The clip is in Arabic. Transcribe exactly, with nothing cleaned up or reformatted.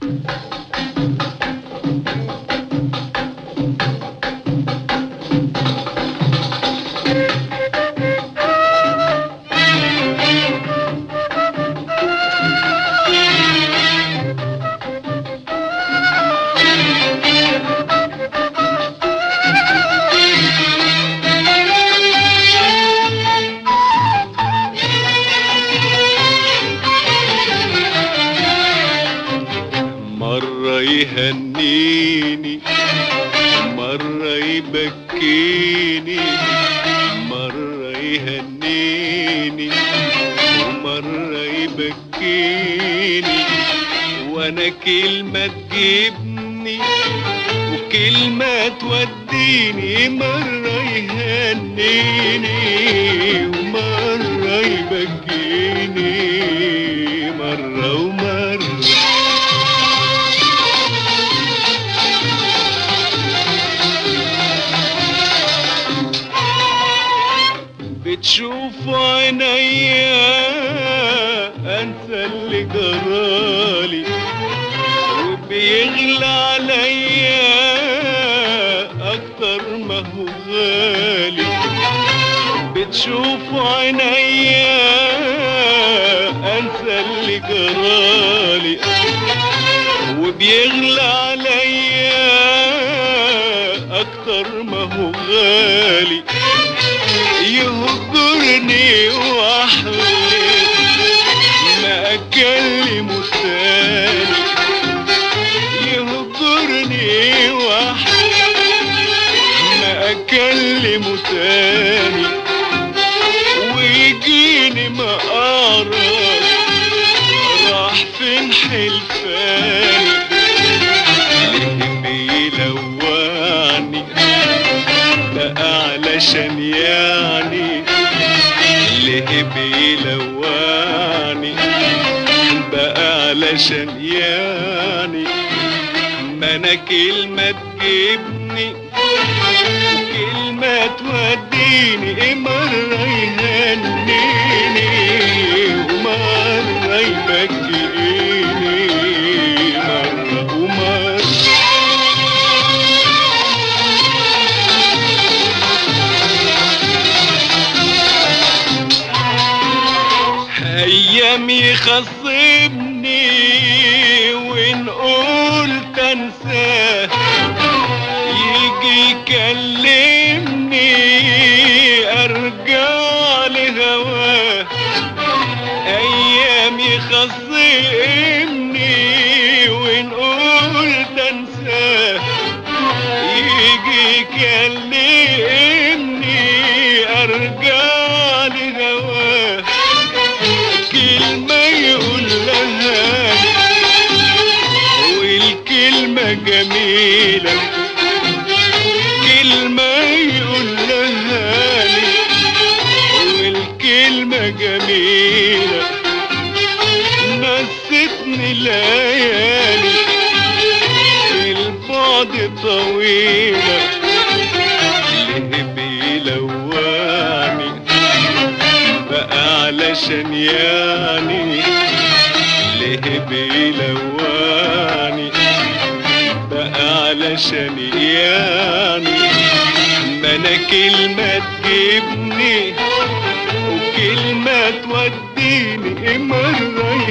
مرة يهنيني مرة يبكيني، مرة يهنيني ومرة يبكيني، وانا كلمة تجيبني وكلمة توديني. مرة يهنيني ومرة يبكيني، مرة ومرة. بتشوف عينيا انسى اللي جرالي، وبيغلى عليا اكتر ما هو غالي. بتشوف عينيا انسى اللي جرالي، وبيغلى عليا اكتر ما هو غالي. يهجرني واحلف ما اكلمه تاني، يهجرني واحلف ما اكلمه تاني، ويجيني مقارب راح فين حلفاني. ليه بيلوعني بقى علشان يعني، ليه بيلوعني بقى علشان يعني. ما انا كلمة تجيبني وكلمة توديني، مرة يهنيني ومرة يبكيني، مرة ومرة. ايام يخصبني وان قلت انساه، يجي يكلمني ارجع لهواه. ايام يخصبني وان قلت انساه، يجي يكلمني ارجع لهواه. كلمة يقول لها والكلمة جميلة، كلمة يقول لها والكلمة جميلة. نستني ليالي البعد طويلة، ليه بيلواني بقى علشان يعني، ليه بيلواني بقى علشان يعني. ما انا كلمة تجيبني وكلمة توديني، مرة